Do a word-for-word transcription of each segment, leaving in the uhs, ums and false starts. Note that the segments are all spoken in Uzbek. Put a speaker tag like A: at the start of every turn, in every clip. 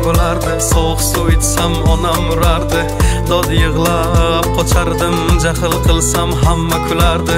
A: bo'lardi. Sovuq suv ichsam onam urardi. Dod yig'lab qochardim, jahl qilsam hamma kulardi.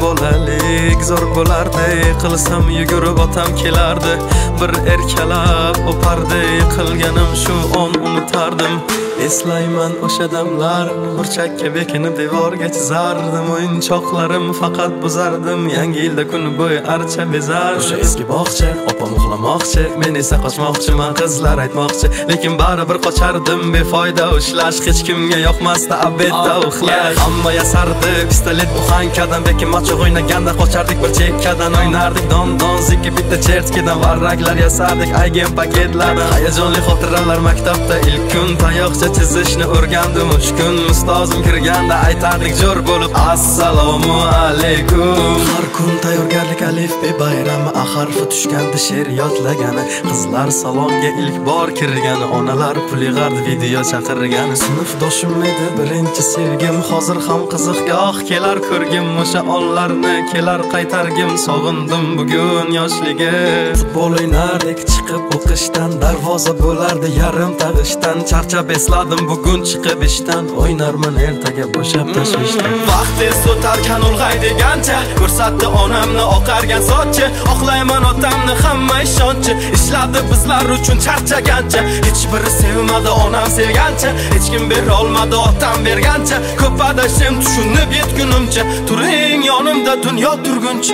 A: Bolalik zo'r bo'lardi, qilsam yugurib otam kelardi. Bir erkalab o'pardi, qilganim shu on unutardim. Eslayman o'sha damlar, burchakka bekinib devorga chizardim. O'yinchoqlarim faqat buzardim, yangi yilda kun bo'yi archa bezardim. O'sha eski bog'cha, opam uxlamoqchi, men esa qochmoqchiman, qizlar aytmoqchi. Lekin baribir qochardim, befoyda ushlash, hech kimga yoqmasdi abedda uxlash. Hamma yasardi, pistolet buxankadan, bekin machoq o'ynaganda qochardik bir chekkadan. O'ynardik don-don, zikki bitta chertkidan, varraklar yasardik aygen paketlardan. Hayajonli xotiralar maktabda ilk kun, tayoqcha chizishni o'rgandim uch kun. Ustozim kirganda aytardik jo'r bo'lib assalomu alaykum. Har kun tayyorgarlik alif be bayrami, a harfi tushganda she'r yodlagani, qizlar salonga ilk bor kirgani, onalar pul yig'ardi video chaqirgani. Sinfdoshim edi birinchi sevgim, hozir ham qiziq goh kelar ko'rgim. O'sha onlarni kelar qaytargim, sog'indim bugun yoshligim. Futbol o'ynardik chiqib o'qishdan, darvoza bo'lardi yarim tag'ishdan. Charchab esladim bugun chiqib ishdan, o'ynarman ertaga bo'shab tashvishdan. Vaqt tez o'tarkan ulg'ay degancha, ko'rsatdi onamni oqargan sochi. Oqlayman otamni hamma ishonchi, ishladi bizlar uchun charchagancha. Hech biri sevmadi onam sevgancha, hech kim bera olmadi otam bergancha. Ko'p adashim tushunib yetgunimcha, turing yonimda dunyo turguncha.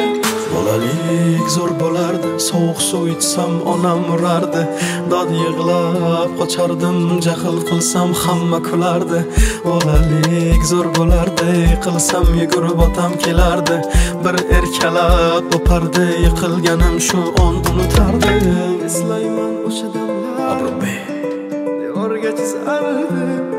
A: Bolalik zo'r bo'lardi, sovuq suv ichsam onam urardi. Dod yig'lab qochardim, jahl qilsam hamma kulardi. Bolalik zo'r bo'lardi, qilsam yugurib otam kelardi. Bir erkalab o'pardi, yiqilganim shu on unutardim. Eslayman o'sha damlar, devorga chizardi.